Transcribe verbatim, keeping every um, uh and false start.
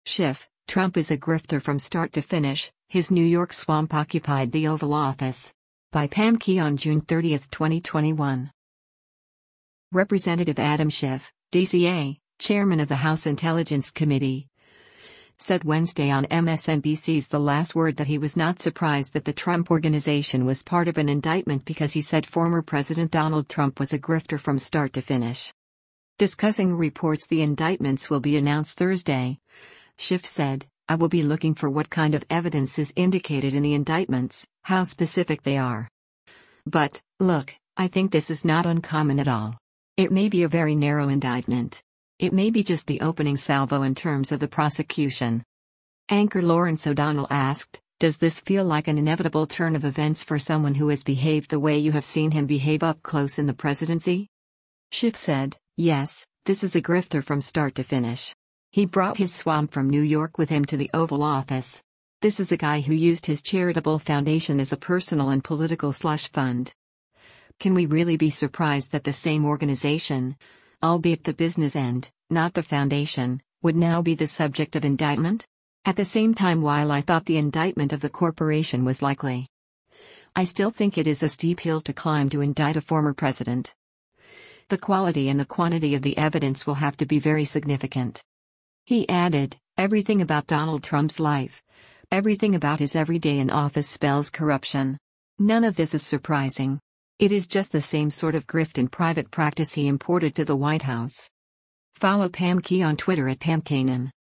Schiff, Trump is a grifter from start to finish, his New York swamp occupied the Oval Office. By Pam Key on June thirtieth, twenty twenty-one. Representative Adam Schiff, D C A, chairman of the House Intelligence Committee, said Wednesday on M S N B C's The Last Word that he was not surprised that the Trump Organization was part of an indictment because he said former President Donald Trump was a grifter from start to finish. Discussing reports the indictments will be announced Thursday, Schiff said, "I will be looking for what kind of evidence is indicated in the indictments, how specific they are. But, look, I think this is not uncommon at all. It may be a very narrow indictment. It may be just the opening salvo in terms of the prosecution." Anchor Lawrence O'Donnell asked, "Does this feel like an inevitable turn of events for someone who has behaved the way you have seen him behave up close in the presidency?" Schiff said, "Yes, this is a grifter from start to finish. He brought his swamp from New York with him to the Oval Office. This is a guy who used his charitable foundation as a personal and political slush fund. Can we really be surprised that the same organization, albeit the business end, not the foundation, would now be the subject of indictment? At the same time, while I thought the indictment of the corporation was likely, I still think it is a steep hill to climb to indict a former president. The quality and the quantity of the evidence will have to be very significant." He added, "Everything about Donald Trump's life, everything about his everyday in office spells corruption. None of this is surprising. It is just the same sort of grift in private practice he imported to the White House." Follow Pam Key on Twitter at Pam Kanan.